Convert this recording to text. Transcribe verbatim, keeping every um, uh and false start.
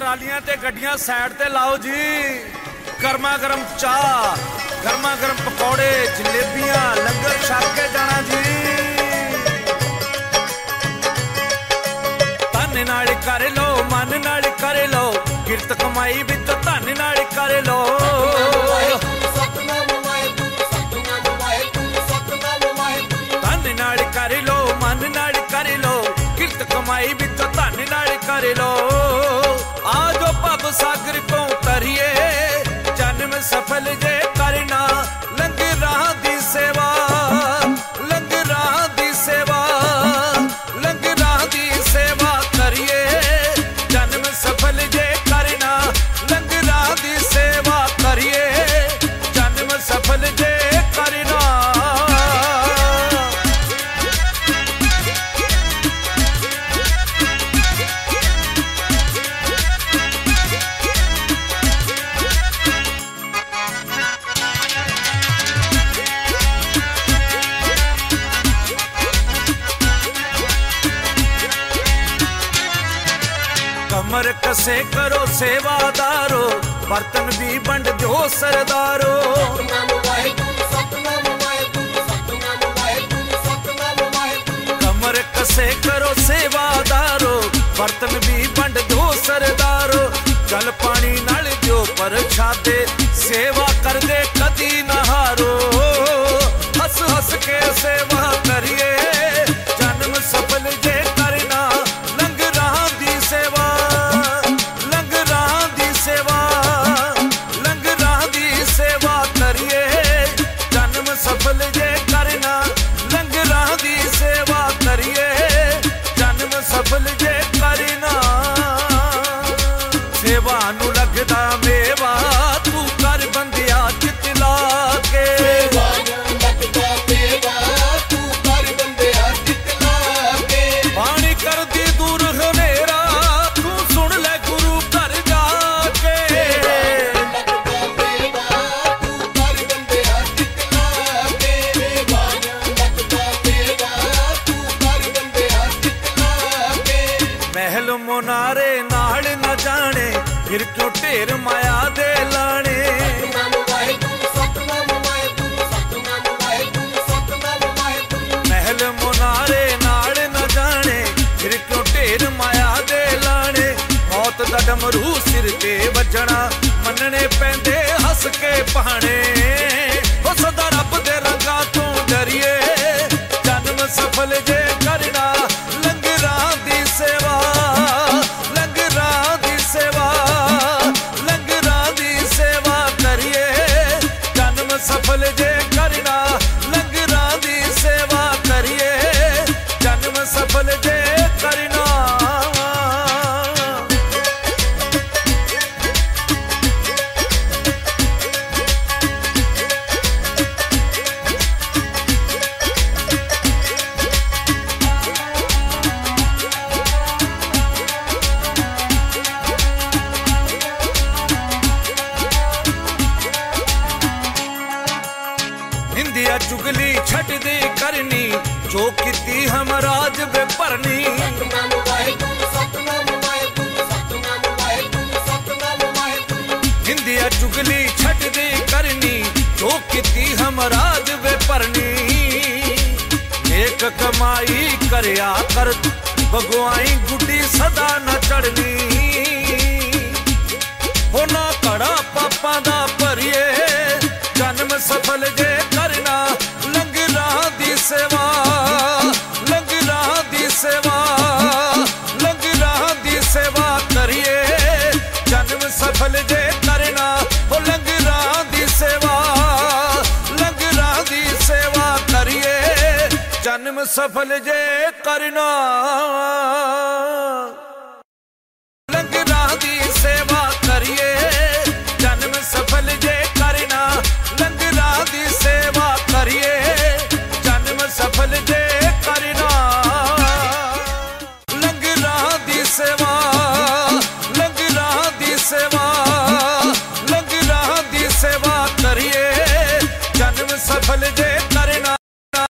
ਟਰਾਲੀਆਂ ਤੇ ਗੱਡੀਆਂ ਸਾਈਡ ਤੇ ਲਾਓ ਜੀ। ਗਰਮਾ ਗਰਮ ਚਾਹ, ਗਰਮਾ ਗਰਮ ਪਕੌੜੇ, ਜਲੇਬੀਆਂ, ਲੰਗਰ ਛਕ ਕੇ ਜਾਣਾ ਜੀ। ਧਨ ਨਾਲ ਕਰ ਲੋ, ਮਨ ਨਾਲ ਕਰ ਲੋ, ਕਿਰਤ ਕਮਾਈ ਵਿੱਚ ਧਨ ਨਾਲ ਕਰ ਲੋ। ਧਨ ਨਾਲ ਕਰ ਲੋ, ਮਨ ਨਾਲ ਕਰ ਲੋ, ਕਿਰਤ ਕਮਾਈ ਵਿੱਚ ਧਨ ਨਾਲ ਕਰ ਲੋ। ਆ ਜੋ ਭਵ ਸਾਗਰ ਤੋਂ ਤਰੀਏ, ਜਨਮ ਸਫਲ ਜੇ ਕਰਨਾ। ਲੰਘ ਰਾਹ ਦੀ ਸੇਵਾ, ਲੰਘ ਰਾਹ ਦੀ ਸੇਵਾ, ਲੰਘ ਰਾਹ ਦੀ ਸੇਵਾ ਕਰੀਏ, ਜਨਮ ਸਫਲ ਜੇ ਕਰਨਾ। ਲੰਘ ਰਾਹ ਦੀ ਸੇਵਾ ਕਰੀਏ, ਜਨਮ ਸਫਲ ਜੇ ਕਰਨਾ। कमर कसे करो सेवादारो, बर्तन भी बंड दो सरदारो। कमर कसे करो सेवादारो, बर्तन भी बंड दो सरदारो। जल पानी नाल दियो परछादे, सेवा कर दे कदी ना हारो। हस हस के सेवा करिए, जन्म सफल जे करना। लंघ राह दी सेवा, लंघ राह दी सेवा, लंघ राह दी सेवा करिए, जन्म सफल जे करना। लंघ राह दी सेवा करिए, जन्म सफल जे करना। सेवा नू लगदा मेवा, तू कर बंदिया चित ला के। पानी कर दी दूर हनेरा, तू सुन ले गुरु घर जाके। महल मुनारे नाल न जाने, फिर क्यों ढेर माया दे लाने। महल मुनारे नाल न जाने, फिर क्यों ढेर माया दे लाने। मौत दा डमरू सिर ते वजना, मनने पैंदे हस के पहाने। ओ सदा रब दे रंगा तू डरिए, जन्म सफल जे करना। लंघ राह दी सेवा, लंघ राह दी सेवा, लंघ राह दी सेवा करिए, जन्म सफल जे करना। लंघ राह दी सेवा करिए, जन्म सफल जे करना। निंदिया चुगली छट दी करनी, जो किती हमराज वे भरनी। निंदिया चुगली छट दी करनी, जो किती हमराज वे भरनी। नेक कमाई करया कर, बगवाई गुड्डी सदा न चढ़नी। हो ना कड़ा पापा दा भरिए, जन्म सफल जे करना। लंघ राह दी सेवा, लंघ राह दी सेवा, लंघ राह दी सेवा करिए, जन्म सफल जे करना। हो लंघ राह दी सेवा, लंघ राह दी सेवा करिए, जन्म सफल जे करना।